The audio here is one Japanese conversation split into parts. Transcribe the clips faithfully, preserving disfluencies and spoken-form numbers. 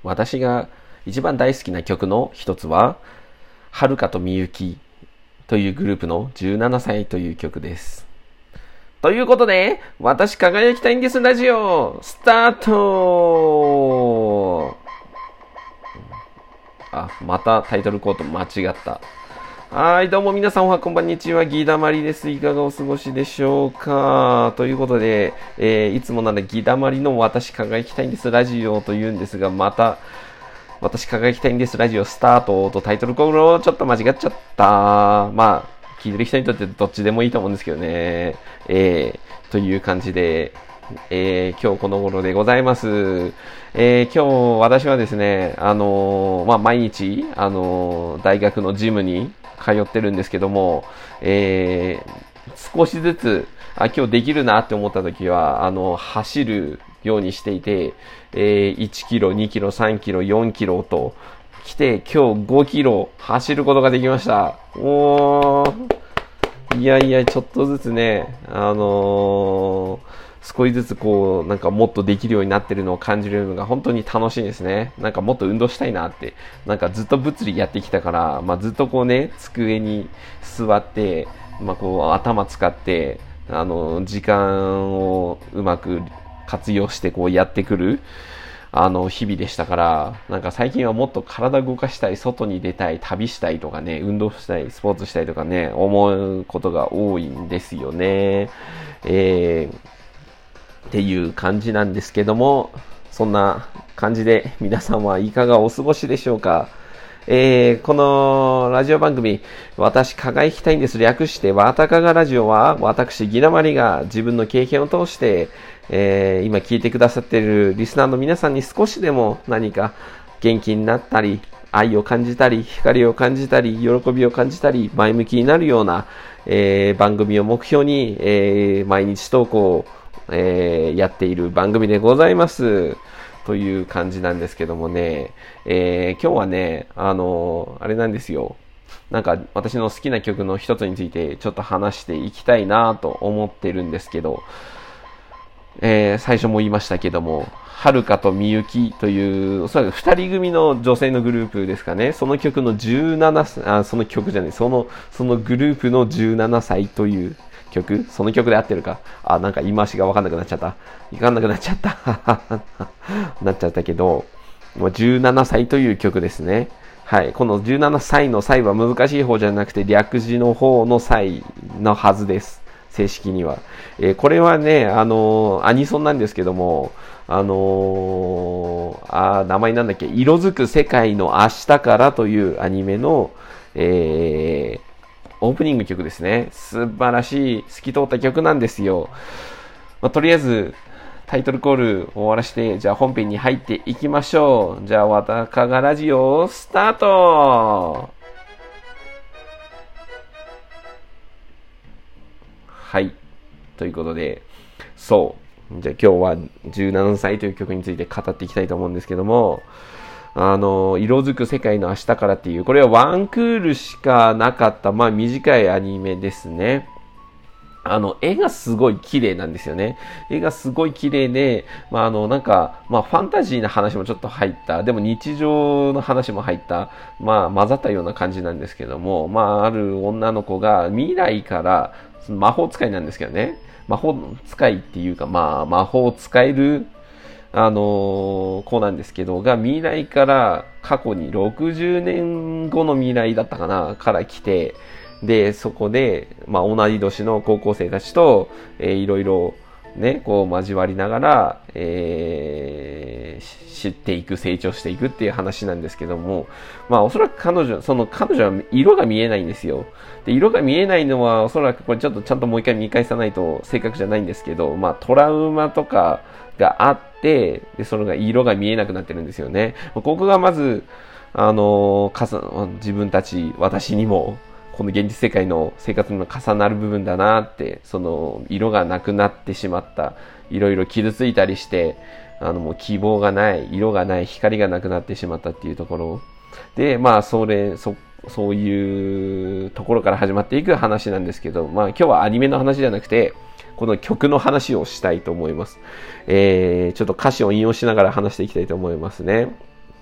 私が一番大好きな曲の一つは、はるかとみゆきというグループのじゅうななさいという曲です。ということで、私輝きたいんですラジオ、スタート。あ、またタイトルコード間違った。はい、どうも皆さんおはこんばんにちは、ギダマリです。いかがお過ごしでしょうか。ということで、えー、いつもなんでギダマリの私輝きたいんですラジオと言うんですが、また、私輝きたいんですラジオスタートとタイトルコールをちょっと間違っちゃった。まあ、聞いてる人にとってどっちでもいいと思うんですけどね。えー、という感じで、えー、今日この頃でございます。えー、今日私はですね、あのー、まあ、毎日、あのー、大学のジムに通ってるんですけども、えー、少しずつ、あ、今日できるなって思った時は、あの、走るようにしていて、えー、いちキロ、にキロ、さんキロ、よんキロと来て、今日ごキロ走ることができました。おー、いやいや、ちょっとずつね、あのー、少しずつこう、なんかもっとできるようになってるのを感じるのが本当に楽しいですね。なんかもっと運動したいなって。なんかずっと物理やってきたから、まあずっとこうね、机に座って、まあこう頭使って、あの、時間をうまく活用してこうやってくる、あの、日々でしたから、なんか最近はもっと体動かしたい、外に出たい、旅したいとかね、運動したい、スポーツしたいとかね、思うことが多いんですよね。えー、っていう感じなんですけども、そんな感じで皆さんはいかがお過ごしでしょうか。えー、このラジオ番組、私輝きたいんです。略して、わたかがラジオは、私、ギナマリが自分の経験を通して、えー、今聞いてくださっているリスナーの皆さんに少しでも何か元気になったり、愛を感じたり、光を感じたり、喜びを感じたり、前向きになるような、えー、番組を目標に、えー、毎日投稿を、えー、やっている番組でございます。という感じなんですけどもね、えー、今日はね、あのー、あれなんですよ。なんか私の好きな曲の一つについてちょっと話していきたいなと思ってるんですけど、えー、最初も言いましたけども、はるかとみゆきという、おそらく二人組の女性のグループですかね。その曲のじゅうなな、あ、その曲じゃない、その、そのグループのじゅうななさいという曲、その曲で合ってるか。あ、なんか言い回しがわかんなくなっちゃった。わかんなくなっちゃった。なっちゃったけど、じゅうななさいという曲ですね。はい。このじゅうななさいの際は難しい方じゃなくて略字の方の際のはずです。正式には。えー、これはね、あのー、アニソンなんですけども、あのー、あ、名前なんだっけ、色づく世界の明日からというアニメの、えー、オープニング曲ですね。素晴らしい、透き通った曲なんですよ。まあ、とりあえず、タイトルコール終わらして、じゃあ本編に入っていきましょう。じゃあ、わたかがラジオ、スタート。はい。ということで、そう。じゃあ今日はじゅうななさいという曲について語っていきたいと思うんですけども、あの、色づく世界の明日からっていう、これはワンクールしかなかった、まあ短いアニメですね。あの、絵がすごい綺麗なんですよね。絵がすごい綺麗で、まあ、あの、なんか、まあ、ファンタジーな話もちょっと入った。でも日常の話も入った。まあ、混ざったような感じなんですけども、まあ、ある女の子が未来から、魔法使いなんですけどね。魔法使いっていうか、まあ、魔法を使える、あのー、子なんですけど、が未来から過去にろくじゅうねんごの未来だったかな、から来て、で、そこで、まあ、同じ年の高校生たちと、えー、いろいろ、ね、こう交わりながら、えー、知っていく、成長していくっていう話なんですけども、まあおそらく彼女、その彼女は色が見えないんですよ。で、色が見えないのはおそらくこれちょっとちゃんともう一回見返さないと正確じゃないんですけど、まあトラウマとかがあって、で、それが色が見えなくなってるんですよね。ここがまず、あのー、自分たち、私にも、この現実世界の生活の重なる部分だなって、その色がなくなってしまった、いろいろ傷ついたりして、あのもう希望がない、色がない、光がなくなってしまったっていうところで、まあそれ、そ、そういうところから始まっていく話なんですけど、まあ今日はアニメの話じゃなくて、この曲の話をしたいと思います。えー、ちょっと歌詞を引用しながら話していきたいと思いますね。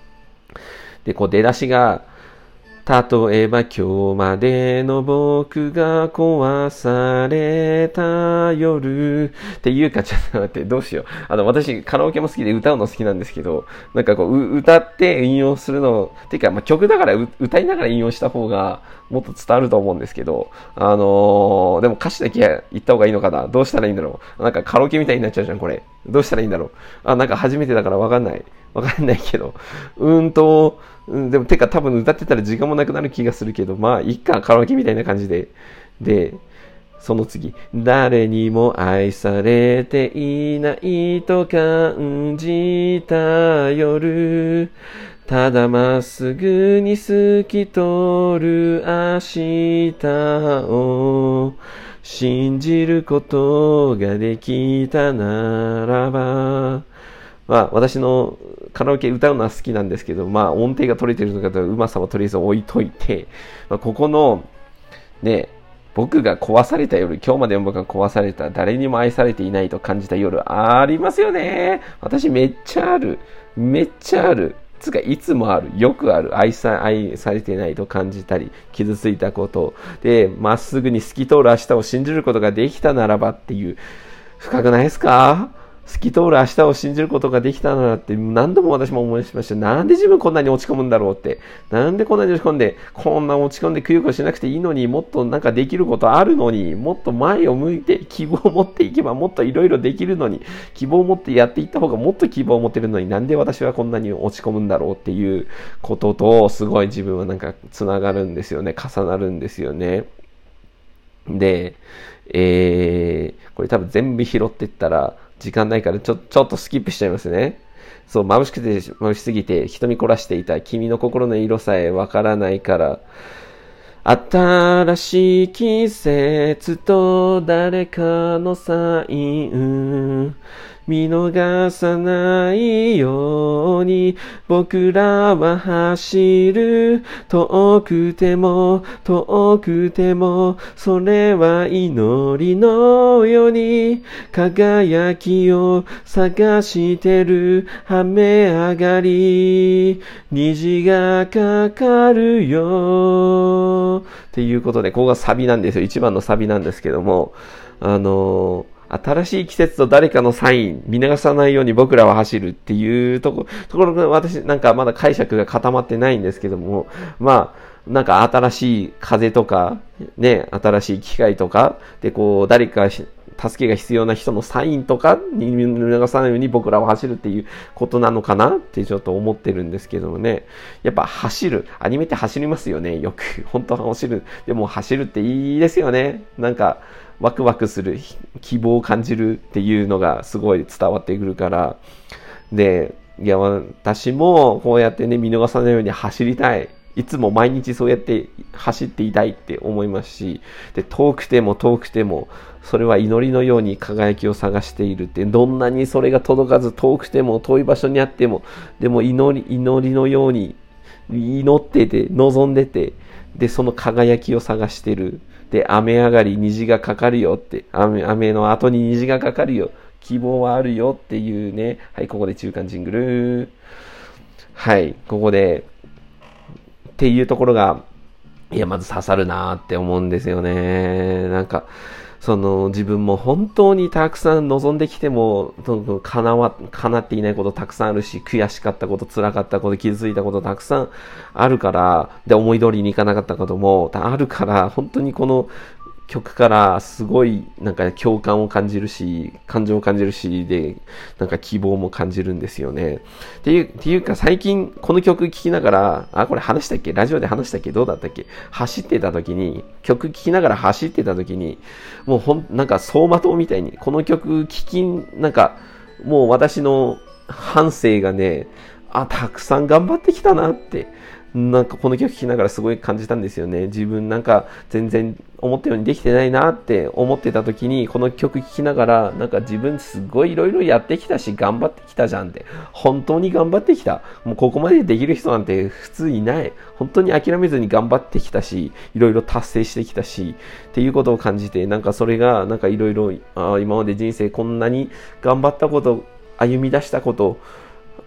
で、こう出だしが、例えば今日までの僕が壊された夜っていうか、ちょっと待って、どうしよう。あの、私カラオケも好きで歌うの好きなんですけど、なんかこう、歌って引用するの、てか、まあ、曲だから歌いながら引用した方がもっと伝わると思うんですけど、あのー、でも歌詞だけ言った方がいいのかな。どうしたらいいんだろう。なんかカラオケみたいになっちゃうじゃん、これ。どうしたらいいんだろう。あ、なんか初めてだからわかんない。わかんないけど。うーんと、うん、でもてか多分歌ってたら時間もなくなる気がするけど、まあいっか、カラオケみたいな感じで。で、その次。誰にも愛されていないと感じた夜。ただまっすぐに透き通る明日を信じることができたならば。まあ、私のカラオケ歌うのは好きなんですけど、まあ、音程が取れてるのかとうまさはとりあえず置いといて、まあ、ここの、ね、僕が壊された夜、今日まで僕が壊された、誰にも愛されていないと感じた夜、ありますよね。私めっちゃある。めっちゃある。つか、いつもある。よくある。愛さ、愛されていないと感じたり、傷ついたこと。で、まっすぐに透き通る明日を信じることができたならばっていう、深くないですか？透き通る明日を信じることができたならって何度も私も思いました。なんで自分こんなに落ち込むんだろうって。なんでこんなに落ち込んで、こんな落ち込んでくよくよしなくていいのに、もっとなんかできることあるのに、もっと前を向いて希望を持っていけばもっといろいろできるのに、希望を持ってやっていった方がもっと希望を持てるのに、なんで私はこんなに落ち込むんだろうっていうことと、すごい自分はなんかつながるんですよね。重なるんですよね。で、えー、これ多分全部拾っていったら、時間ないからちょ、ちょっとスキップしちゃいますね。そう、眩しくて、眩しすぎて、瞳凝らしていた君の心の色さえわからないから、新しい季節と誰かのサイン、見逃さないように僕らは走る。遠くても遠くてもそれは祈りのように輝きを探してる。雨上がり虹がかかるよっていうことで、ここがサビなんですよ。一番のサビなんですけども、あのー新しい季節と誰かのサイン、見逃さないように僕らは走るっていうとこ、ところが私なんかまだ解釈が固まってないんですけども、まあ、なんか新しい風とか、ね、新しい機械とか、でこう、誰か助けが必要な人のサインとかに見逃さないように僕らは走るっていうことなのかなってちょっと思ってるんですけどもね。やっぱ走る。アニメって走りますよね、よく。本当は走る。でも走るっていいですよね。なんか、ワクワクする、希望を感じるっていうのがすごい伝わってくるから。で、いや、私もこうやってね、見逃さないように走りたい。いつも毎日そうやって走っていたいって思いますし、で、遠くても遠くても、それは祈りのように輝きを探しているって、どんなにそれが届かず遠くても遠い場所にあっても、でも祈り、祈りのように祈ってて、望んでて、で、その輝きを探してる。で、雨上がり虹がかかるよって、雨、雨の後に虹がかかるよ。希望はあるよっていうね。はい、ここで中間ジングル。はい、ここで、っていうところが、いや、まず刺さるなーって思うんですよね。なんか、その自分も本当にたくさん望んできても叶わ、叶っていないことたくさんあるし、悔しかったこと、辛かったこと、傷ついたことたくさんあるから、で、思い通りにいかなかったこともあるから、本当にこの曲からすごいなんか共感を感じるし、感情を感じるし、で、なんか希望も感じるんですよね。っていう、っていうか最近この曲聴きながら、あ、これ話したっけ？ラジオで話したっけ？どうだったっけ？走ってた時に、曲聴きながら走ってた時に、もうほん、なんか走馬灯みたいに、この曲聴き、なんか、もう私の反省がね、あ、たくさん頑張ってきたなって、なんかこの曲聴きながらすごい感じたんですよね。自分なんか全然思ったようにできてないなって思ってた時に、この曲聴きながら、なんか自分すごいいろいろやってきたし、頑張ってきたじゃんって。本当に頑張ってきた。もうここまでできる人なんて普通いない。本当に諦めずに頑張ってきたし、いろいろ達成してきたし、っていうことを感じて、なんかそれが、なんかいろいろ、今まで人生こんなに頑張ったこと、歩み出したこと、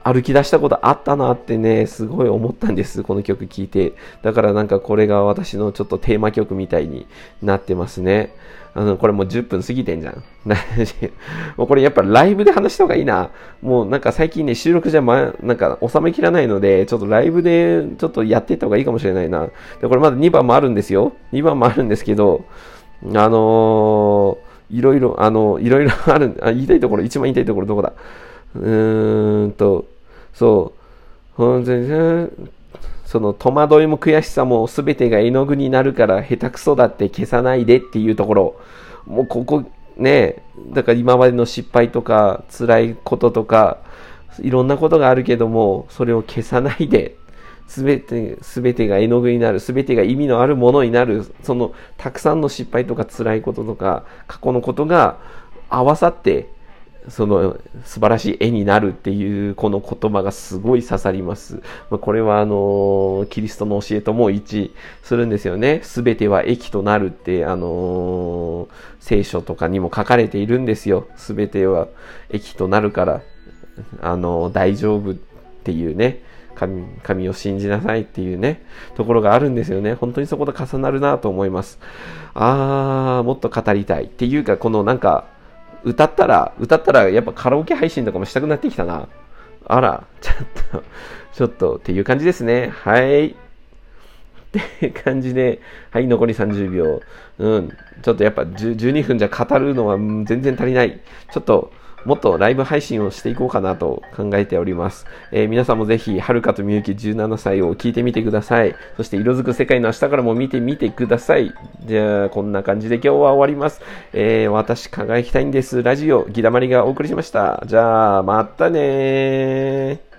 歩き出したことあったなってね、すごい思ったんです。この曲聴いて。だからなんかこれが私のちょっとテーマ曲みたいになってますね。あの、これもうじゅっぷん過ぎてんじゃん。もうこれやっぱライブで話した方がいいな。もうなんか最近ね、収録じゃま、なんか収めきらないので、ちょっとライブでちょっとやっていった方がいいかもしれないな。で、これまだにばんもあるんですよ。にばんもあるんですけど、あのー、いろいろ、あの、いろいろある、あ、言いたいところ、一番言いたいところどこだうーんと、そう、本当にね、その戸惑いも悔しさも全てが絵の具になるから下手くそだって消さないでっていうところ、もうここね、だから今までの失敗とか辛いこととか、いろんなことがあるけども、それを消さないで、全て、全てが絵の具になる、全てが意味のあるものになる、そのたくさんの失敗とか辛いこととか、過去のことが合わさって、その素晴らしい絵になるっていうこの言葉がすごい刺さります。これはあのキリストの教えとも一致するんですよね。すべては益となるってあの聖書とかにも書かれているんですよ。すべては益となるからあの大丈夫っていうね。神, 神を信じなさいっていうね、ところがあるんですよね。本当にそこと重なるなと思います。あー、もっと語りたいっていうか、このなんか歌ったら、歌ったらやっぱカラオケ配信とかもしたくなってきたな。あら、ちょっと、ちょっとっていう感じですね。はい。って感じで、はい、残りさんじゅうびょう。うん。ちょっとやっぱじゅうにふんじゃ語るのは全然足りない。ちょっと、もっとライブ配信をしていこうかなと考えております。えー、皆さんもぜひ、はるかとみゆきじゅうななさいを聞いてみてください。そして、色づく世界の明日からも見てみてください。じゃあ、こんな感じで今日は終わります。えー、私、輝きたいんです。ラジオ、ぎだまりがお送りしました。じゃあ、またねー。